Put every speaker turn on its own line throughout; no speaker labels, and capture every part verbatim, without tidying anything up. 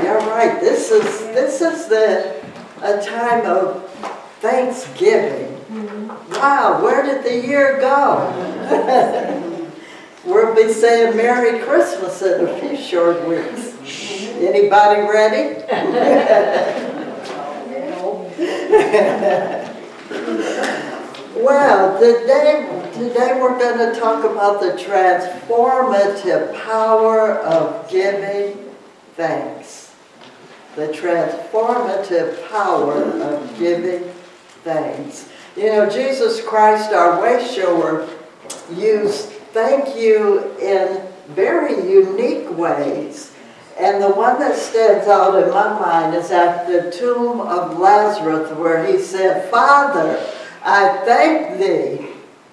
right, all right. This is this is the a time of Thanksgiving. Wow, where did the year go? We'll be saying Merry Christmas in a few short weeks. Anybody ready? Well, today, today we're going to talk about the transformative power of giving thanks. The transformative power of giving thanks. You know, Jesus Christ, our way shower, used thank you in very unique ways. And the one that stands out in my mind is at the tomb of Lazarus, where he said, Father, I thank thee.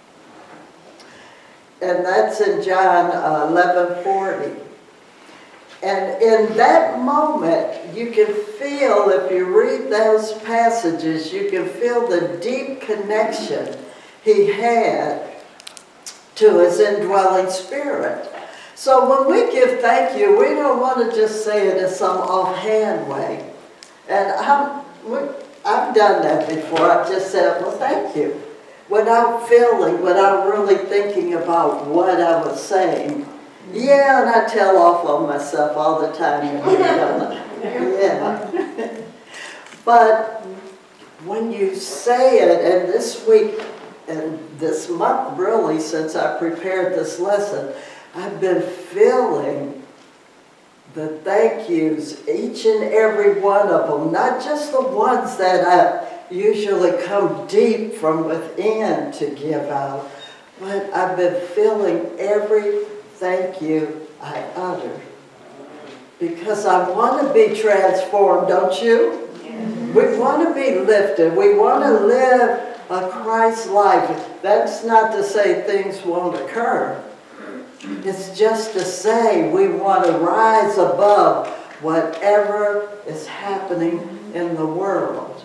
And that's in John eleven forty. And in that moment, you can feel, if you read those passages, you can feel the deep connection he had to his indwelling spirit. So when we give thank you, we don't want to just say it in some offhand way. And I'm, I've done that before. I've just said, well, thank you, without feeling, without really thinking about what I was saying. Yeah, and I tell off on myself all the time. Yeah. But when you say it, and this week, and this month really, since I prepared this lesson, I've been feeling the thank yous, each and every one of them, not just the ones that I usually come deep from within to give out, but I've been feeling every thank you I utter. Because I want to be transformed, don't you? Yeah. We want to be lifted. We want to live a Christ life. That's not to say things won't occur. It's just to say we want to rise above whatever is happening in the world.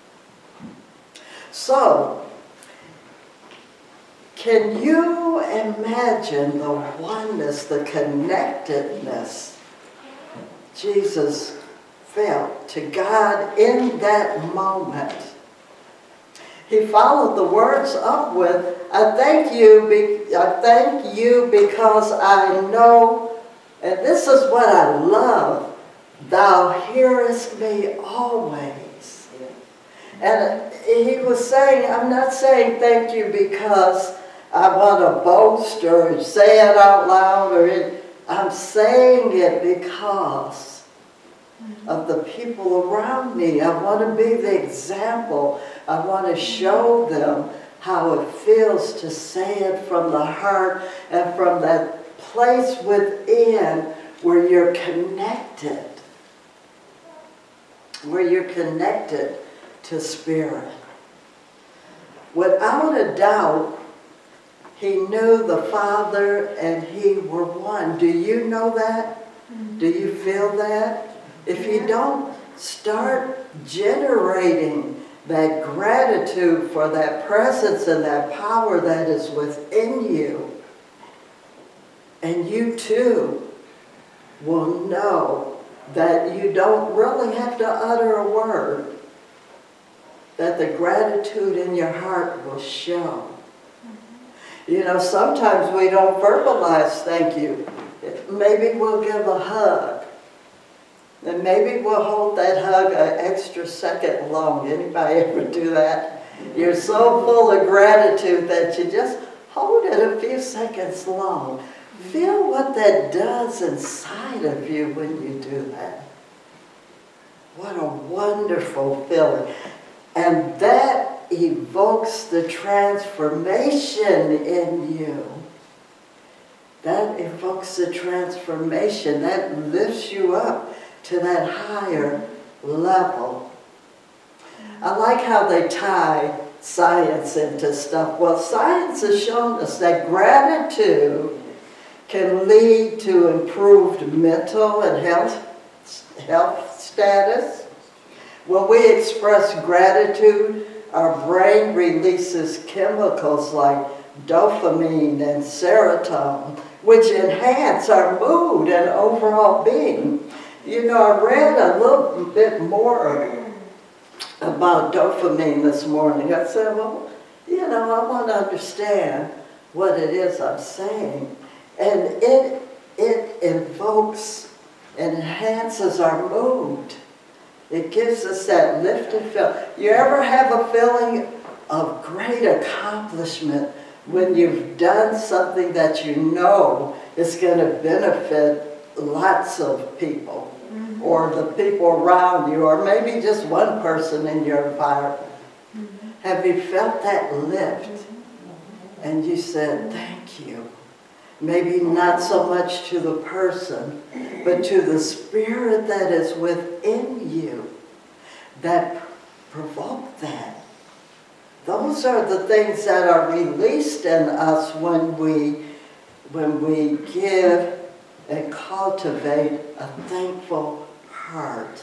So, can you imagine the oneness, the connectedness Jesus felt to God in that moment? He followed the words up with, I thank you, be, I thank you because I know, and this is what I love, thou hearest me always. And he was saying, I'm not saying thank you because I want to boast or say it out loud, or it, I'm saying it because of the people around me. I want to be the example. I want to show them how it feels to say it from the heart and from that place within where you're connected, where you're connected to Spirit. Without a doubt, he knew the Father and he were one. Do you know that? Do you feel that? If you don't, start generating that gratitude for that presence and that power that is within you. And you too will know that you don't really have to utter a word, that the gratitude in your heart will show. You know, sometimes we don't verbalize thank you. Maybe we'll give a hug. And maybe we'll hold that hug an extra second long. Anybody ever do that? You're so full of gratitude that you just hold it a few seconds long. Feel what that does inside of you when you do that. What a wonderful feeling. And that evokes the transformation in you. That evokes the transformation. That lifts you up to that higher level. I like how they tie science into stuff. Well, science has shown us that gratitude can lead to improved mental and health, health status. When we express gratitude, our brain releases chemicals like dopamine and serotonin, which enhance our mood and overall being. You know, I read a little bit more about dopamine this morning. I said, well, you know, I want to understand what it is I'm saying. And it, it invokes and enhances our mood. It gives us that lifted feeling. You ever have a feeling of great accomplishment when you've done something that you know is going to benefit lots of people, mm-hmm. or the people around you, or maybe just one person in your environment? Mm-hmm. Have you felt that lift? Mm-hmm. And you said, thank you. Maybe not so much to the person, but to the spirit that is within you that provoked that. Those are the things that are released in us when we, when we give and cultivate a thankful heart.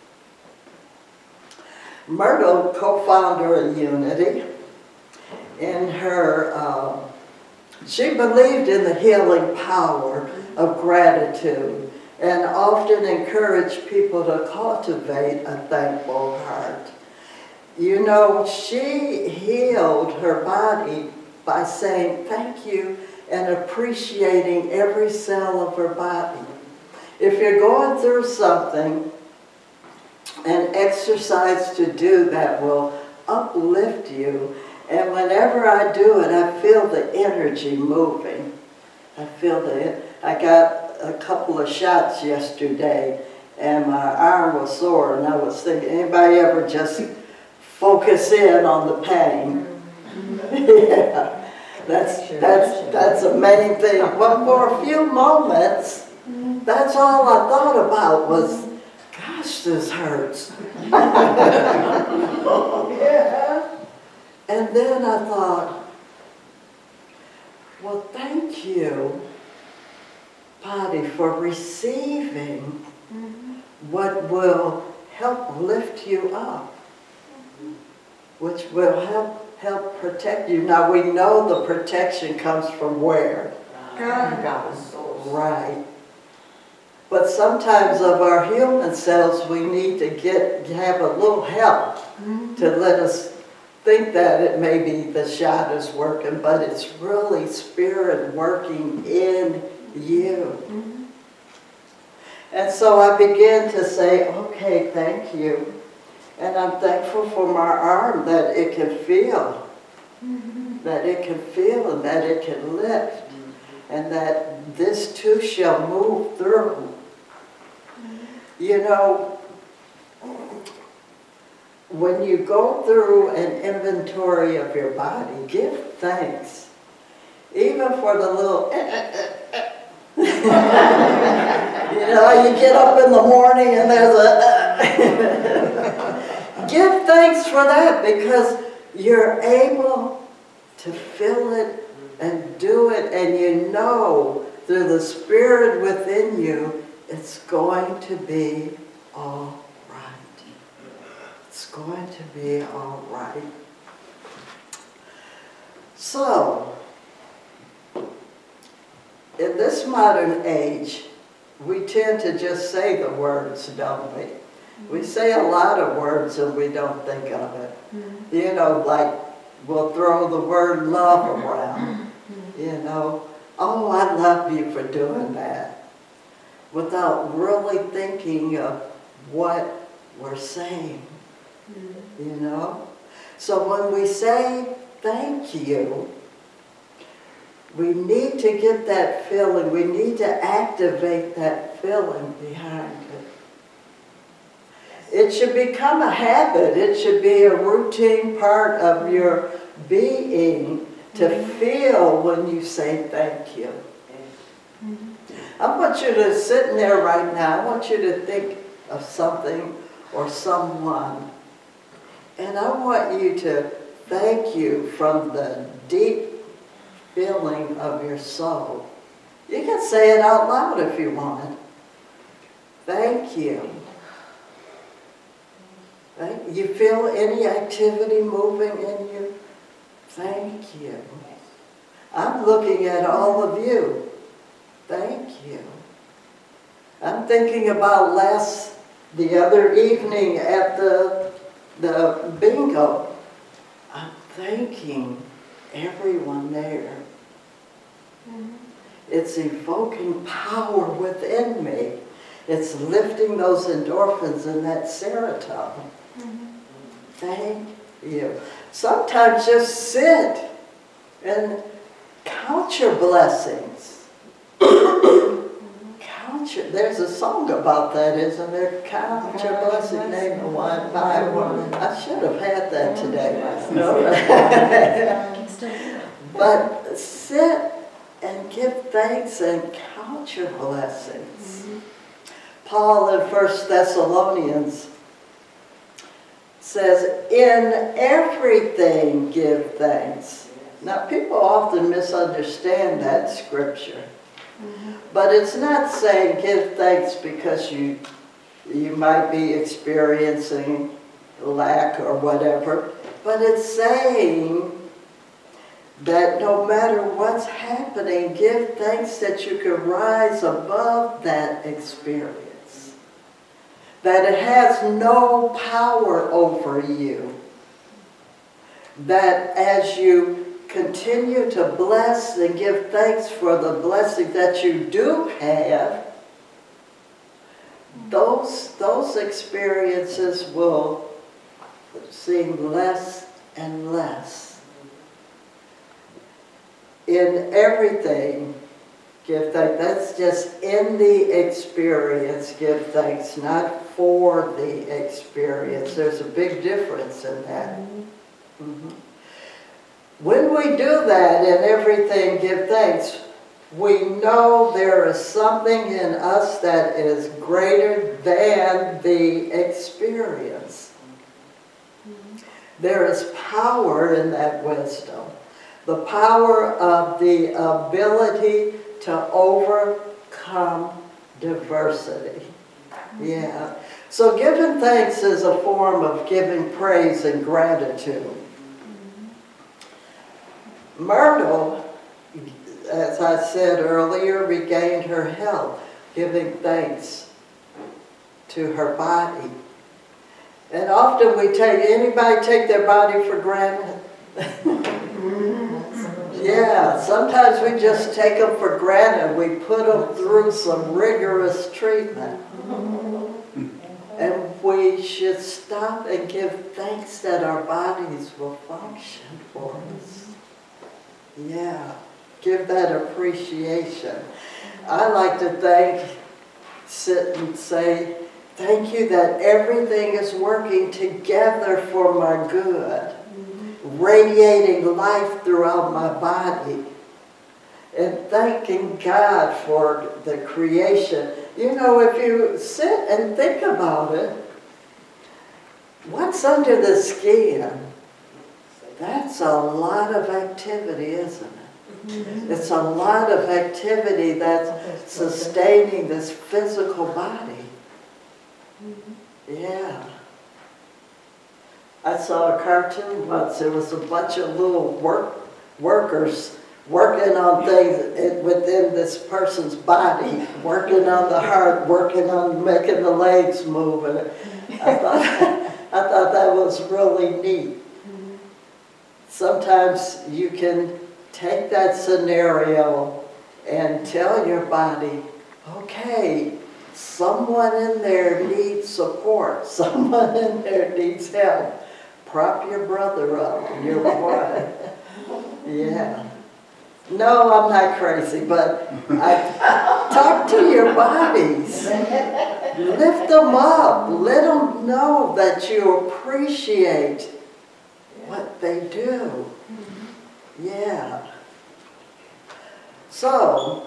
Myrtle, co-founder of Unity, in her, um, she believed in the healing power of gratitude and often encouraged people to cultivate a thankful heart. You know, she healed her body by saying thank you and appreciating every cell of her body. If you're going through something, an exercise to do that will uplift you. And whenever I do it, I feel the energy moving. I feel the, I got a couple of shots yesterday and my arm was sore, and I was thinking, anybody ever just focus in on the pain? Yeah. That's, that's, that's the main thing. But for a few moments, that's all I thought about was, gosh, this hurts. Yeah. And then I thought, well, thank you, body, for receiving what will help lift you up, which will help help protect you. Now we know the protection comes from where? God. God. Right. But sometimes of our human selves we need to get have a little help mm-hmm. to let us think that it may be the shot is working, but it's really spirit working in you. Mm-hmm. And so I began to say, okay, thank you. And I'm thankful for my arm that it can feel, mm-hmm. that it can feel and that it can lift, mm-hmm. and that this too shall move through. Mm-hmm. You know, when you go through an inventory of your body, give thanks. Even for the little, you know, you get up in the morning and there's a, give thanks for that, because you're able to feel it and do it, and you know through the spirit within you, it's going to be all right. It's going to be all right. So, in this modern age, we tend to just say the words, don't we? We say a lot of words and we don't think of it. Mm-hmm. You know, like we'll throw the word love around. Mm-hmm. You know, oh, I love you for doing that, without really thinking of what we're saying. Mm-hmm. You know? So when we say thank you, we need to get that feeling. We need to activate that feeling behind it. It should become a habit. It should be a routine part of your being to mm-hmm. feel when you say thank you. Mm-hmm. I want you to sit in there right now. I want you to think of something or someone. And I want you to thank you from the deep feeling of your soul. You can say it out loud if you want. Thank you. Thank you. Feel any activity moving in you? Thank you. I'm looking at all of you. Thank you. I'm thinking about last, the other evening at the, the bingo. I'm thanking everyone there. Mm-hmm. It's evoking power within me. It's lifting those endorphins and that serotonin. Mm-hmm. Thank you. Sometimes just sit and count your blessings. Count your, there's a song about that, isn't there? Count your blessings, name the one by one. I should have had that today. No. But sit and give thanks and count your blessings. Mm-hmm. Paul in First Thessalonians says, in everything give thanks. Now people often misunderstand that scripture. Mm-hmm. But it's not saying give thanks because you, you might be experiencing lack or whatever. But it's saying that no matter what's happening, give thanks that you can rise above that experience. That it has no power over you. That as you continue to bless and give thanks for the blessing that you do have, those, those experiences will seem less and less. In everything, give thanks. That's just in the experience, give thanks, not for the experience. There's a big difference in that. Mm-hmm. When we do that in everything, give thanks, we know there is something in us that is greater than the experience. There is power in that wisdom. The power of the ability to overcome diversity. Yeah. So giving thanks is a form of giving praise and gratitude. Myrtle, as I said earlier, regained her health, giving thanks to her body. And often we take, anybody take their body for granted? Yeah, sometimes we just take them for granted. We put them through some rigorous treatment. And we should stop and give thanks that our bodies will function for us. Yeah, give that appreciation. I like to thank, sit and say, thank you that everything is working together for my good. Radiating life throughout my body, and thanking God for the creation. You know, if you sit and think about it, what's under the skin? That's a lot of activity, isn't it? Mm-hmm. It's a lot of activity that's sustaining this physical body. Mm-hmm. Yeah. I saw a cartoon once. There was a bunch of little work, workers working on things within this person's body, working on the heart, working on making the legs move. And I thought, I thought that was really neat. Sometimes you can take that scenario and tell your body, okay, someone in there needs support. Someone in there needs help. Prop your brother up, your wife. Yeah. No, I'm not crazy, but I talk to your bodies. Lift them up. Let them know that you appreciate what they do. Yeah. So,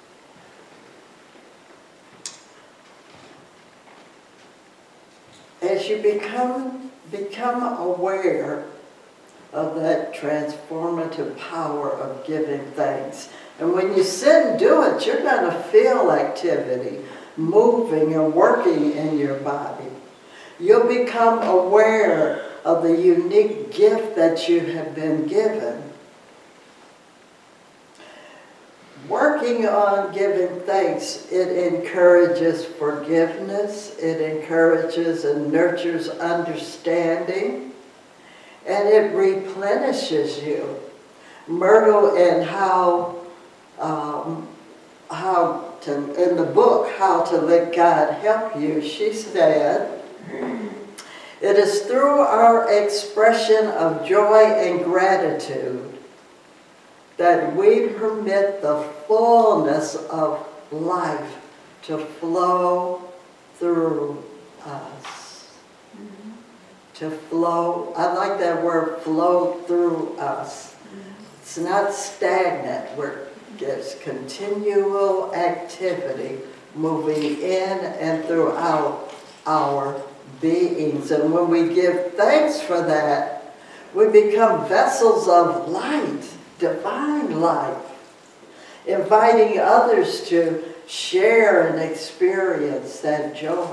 as you become become aware of that transformative power of giving thanks. And when you sit and do it, you're going to feel activity moving and working in your body. You'll become aware of the unique gift that you have been given. Work working on giving thanks, it encourages forgiveness, it encourages and nurtures understanding, and it replenishes you. Myrtle, in how, um, how to, in the book, How to Let God Help You, she said, it is through our expression of joy and gratitude that we permit the fullness of life to flow through us. Mm-hmm. To flow, I like that word, flow through us. Mm-hmm. It's not stagnant, we're, it's continual activity moving in and throughout our beings. And when we give thanks for that, we become vessels of light, divine life, inviting others to share and experience that joy.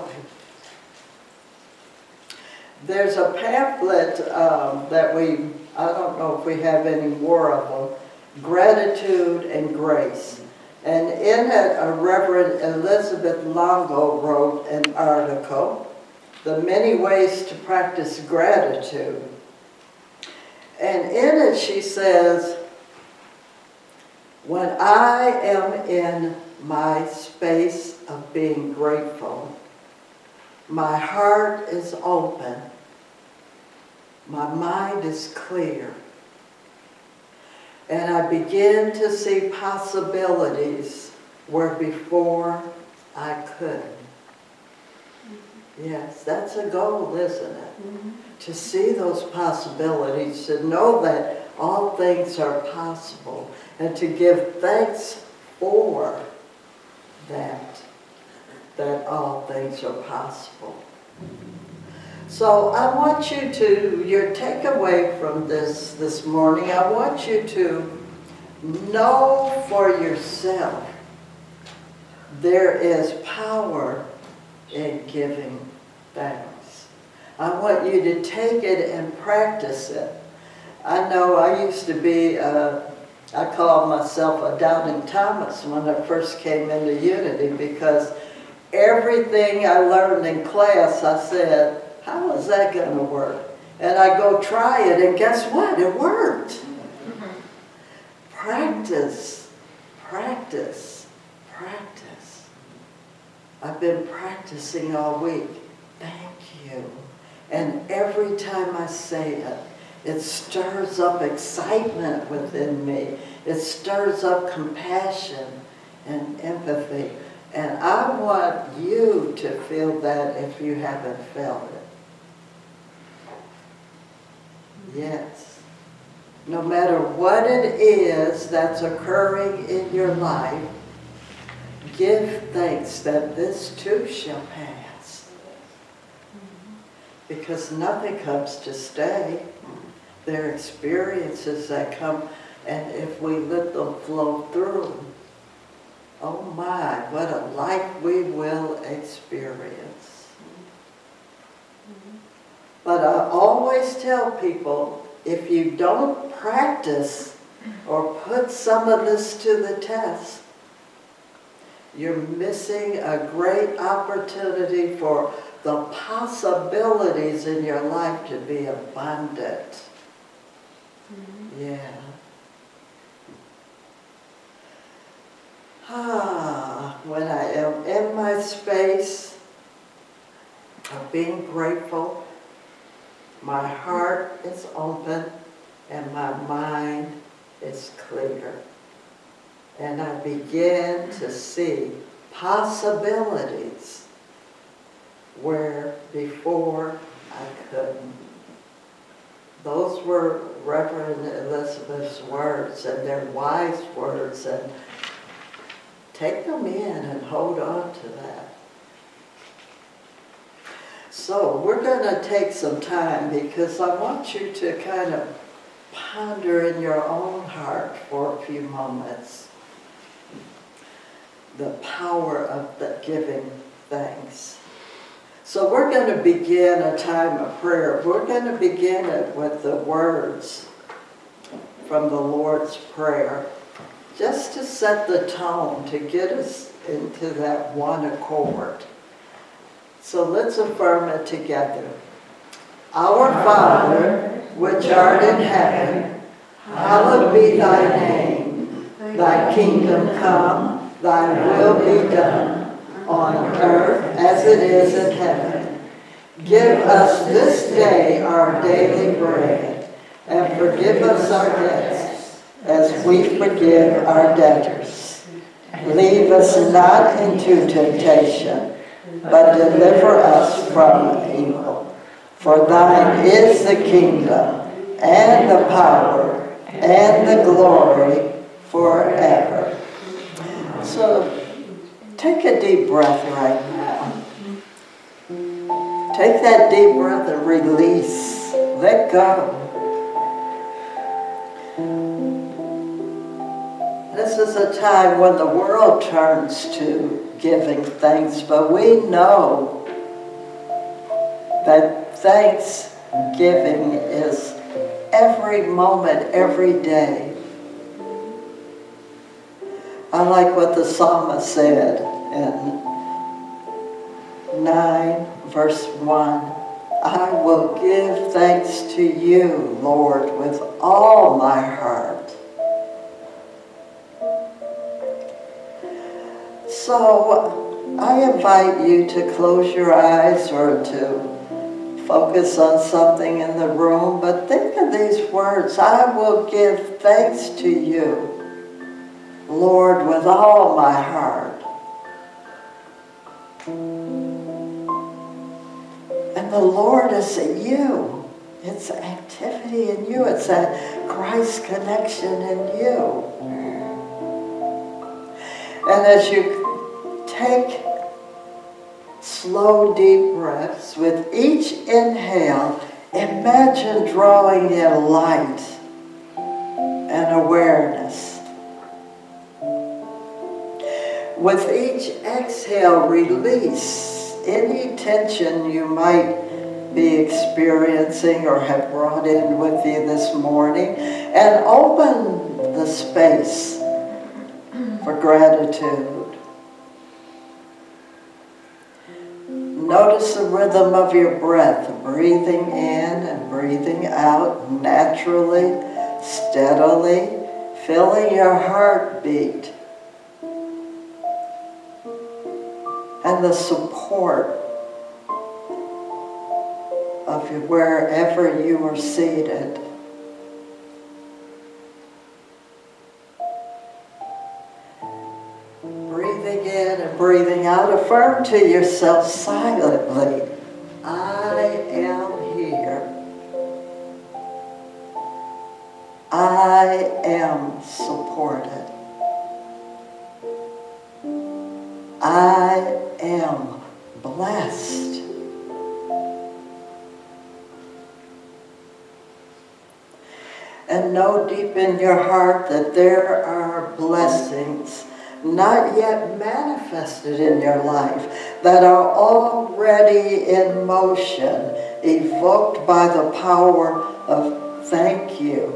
There's a pamphlet um, that we, I don't know if we have any more of them, Gratitude and Grace. And in it, a Reverend Elizabeth Longo wrote an article, The Many Ways to Practice Gratitude. And in it she says, when I am in my space of being grateful, my heart is open, my mind is clear, and I begin to see possibilities where before I couldn't. Yes, that's a goal, isn't it? Mm-hmm. To see those possibilities, to know that all things are possible, and to give thanks for that, that all things are possible. So I want you to, your takeaway from this this morning, I want you to know for yourself there is power in giving thanks. I want you to take it and practice it. I know I used to be, uh, I called myself a doubting Thomas when I first came into Unity, because everything I learned in class, I said, how is that going to work? And I go try it, and guess what? It worked. Mm-hmm. Practice, practice, practice. I've been practicing all week. Thank you. And every time I say it, it stirs up excitement within me. It stirs up compassion and empathy. And I want you to feel that if you haven't felt it. Yes. No matter what it is that's occurring in your life, give thanks that this too shall pass. Because nothing comes to stay. There are experiences that come, and if we let them flow through, oh my, what a life we will experience. But I always tell people, if you don't practice or put some of this to the test, you're missing a great opportunity for the possibilities in your life to be abundant. Yeah. Ah, when I am in my space of being grateful, my heart is open and my mind is clear. And I begin to see possibilities where before I couldn't. Those were Reverend Elizabeth's words, and they're wise words, and take them in and hold on to that. So we're going to take some time, because I want you to kind of ponder in your own heart for a few moments the power of the giving thanks. So we're going to begin a time of prayer. We're going to begin it with the words from the Lord's Prayer. just to set the tone, to get us into that one accord. So let's affirm it together. Our Father, which art in heaven, hallowed be thy name. Thy kingdom come, thy will be done, on earth as it is in heaven. Give us this day our daily bread, and forgive us our debts, as we forgive our debtors. Lead us not into temptation, but deliver us from evil. For thine is the kingdom, and the power, and the glory, forever. So, take a deep breath right now. Take that deep breath and release. Let go. This is a time when the world turns to giving thanks, but we know that thanksgiving is every moment, every day. I like what the psalmist said in nine, verse one. I will give thanks to you, Lord, with all my heart. So I invite you to close your eyes or to focus on something in the room, but think of these words. I will give thanks to you, Lord, with all my heart. And the Lord is in you. It's activity in you. It's a Christ connection in you. And as you take slow, deep breaths, with each inhale, imagine drawing in light and awareness. With each exhale, release any tension you might be experiencing or have brought in with you this morning, and open the space for gratitude. Notice the rhythm of your breath, breathing in and breathing out naturally, steadily, filling your heartbeat and the support of you wherever you are seated. Breathing in and breathing out, affirm to yourself silently, I am here. I am supported. I am blessed. And know deep in your heart that there are blessings not yet manifested in your life that are already in motion, evoked by the power of thank you.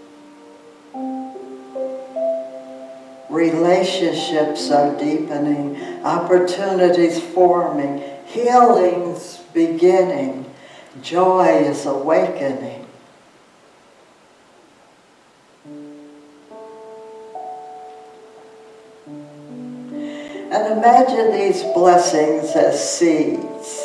Relationships are deepening, opportunities forming, healings beginning, joy is awakening. And imagine these blessings as seeds.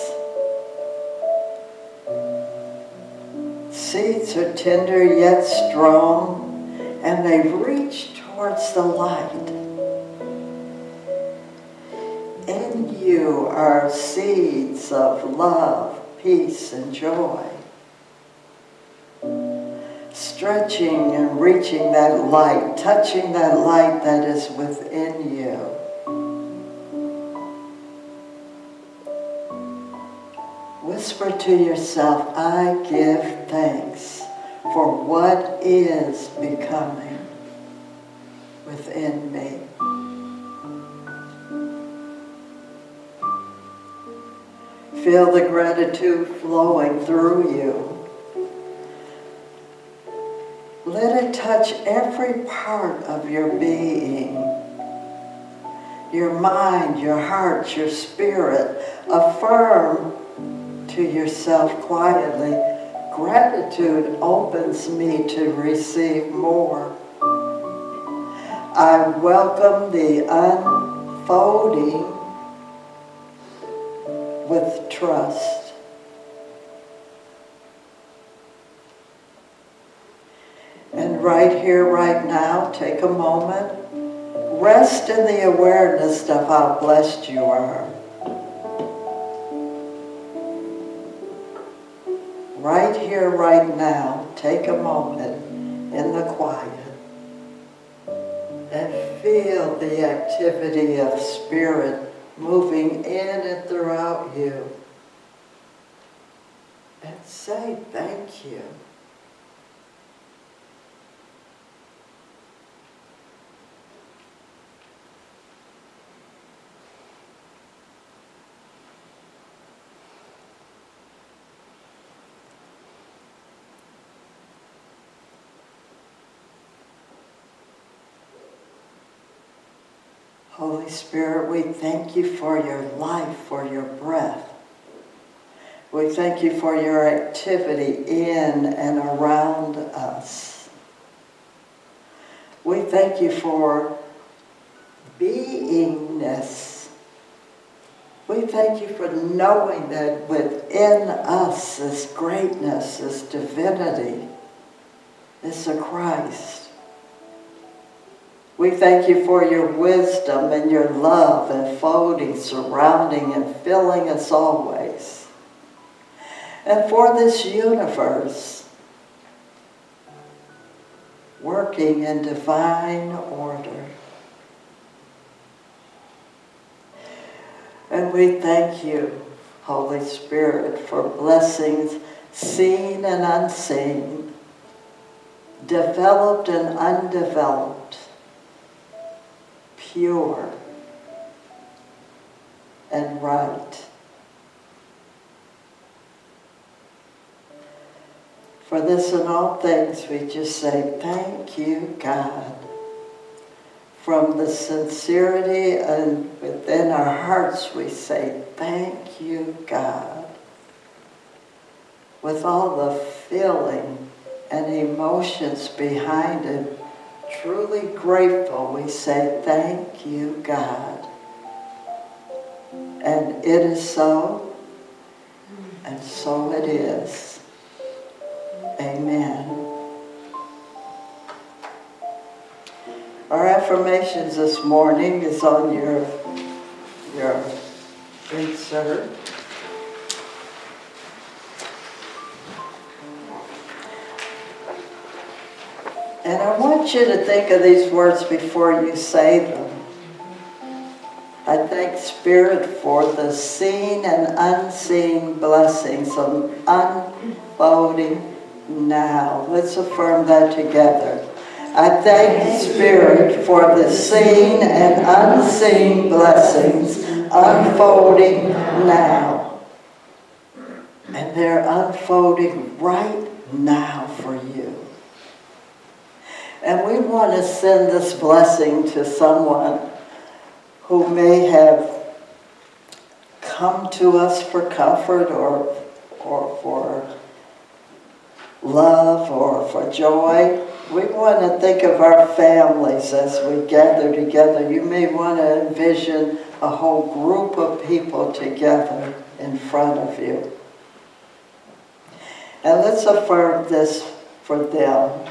Seeds are tender yet strong, and they reach towards the light. In you are seeds of love, peace, and joy. Stretching and reaching that light, touching that light that is within you. Whisper to yourself, I give thanks for what is becoming within me. Feel the gratitude flowing through you. Let it touch every part of your being. Your mind, your heart, your spirit. Affirm to yourself quietly, gratitude opens me to receive more. I welcome the unfolding with trust. And right here, right now, take a moment. Rest in the awareness of how blessed you are. Right here, right now, take a moment in the quiet and feel the activity of spirit moving in and throughout you. And say thank you. Holy Spirit, we thank you for your life, for your breath. We thank you for your activity in and around us. We thank you for beingness. We thank you for knowing that within us is greatness, is divinity, is a Christ. We thank you for your wisdom and your love enfolding, surrounding, and filling us always. And for this universe, working in divine order. And we thank you, Holy Spirit, for blessings seen and unseen, developed and undeveloped, pure and right. For this and all things, we just say, thank you, God. From the sincerity and within our hearts, we say, thank you, God. With all the feeling and emotions behind it, truly grateful, we say, thank you, God. And it is so, and so it is. Amen. Our affirmations this morning is on your, your insert. And I want you to think of these words before you say them. I thank Spirit for the seen and unseen blessings of unfolding now. Let's affirm that together. I thank Spirit for the seen and unseen blessings unfolding now. And they're unfolding right now for you. And we want to send this blessing to someone who may have come to us for comfort or, or for love or for joy. We want to think of our families as we gather together. You may want to envision a whole group of people together in front of you. And let's affirm this for them.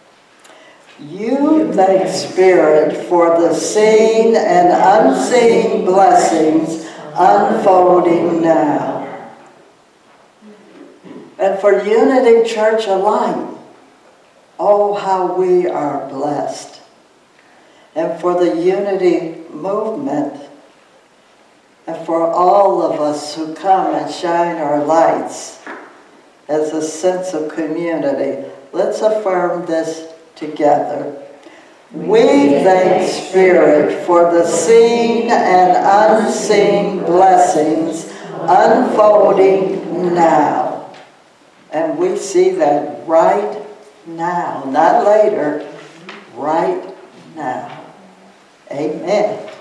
You thank Spirit for the seen and unseen blessings unfolding now. And for Unity Church alike, oh, how we are blessed. And for the Unity movement, and for all of us who come and shine our lights as a sense of community, let's affirm this together. We thank Spirit for the seen and unseen blessings unfolding now. And we see that right now, not later, right now. Amen.